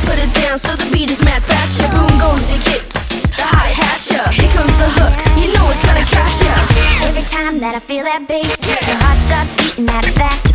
put it down so the beat is mad fat. Ya boom goes the kicks, the hi-hat ya. Here comes the hook, you know it's gonna catch ya. Every time that I feel that bass, my heart starts beating at a faster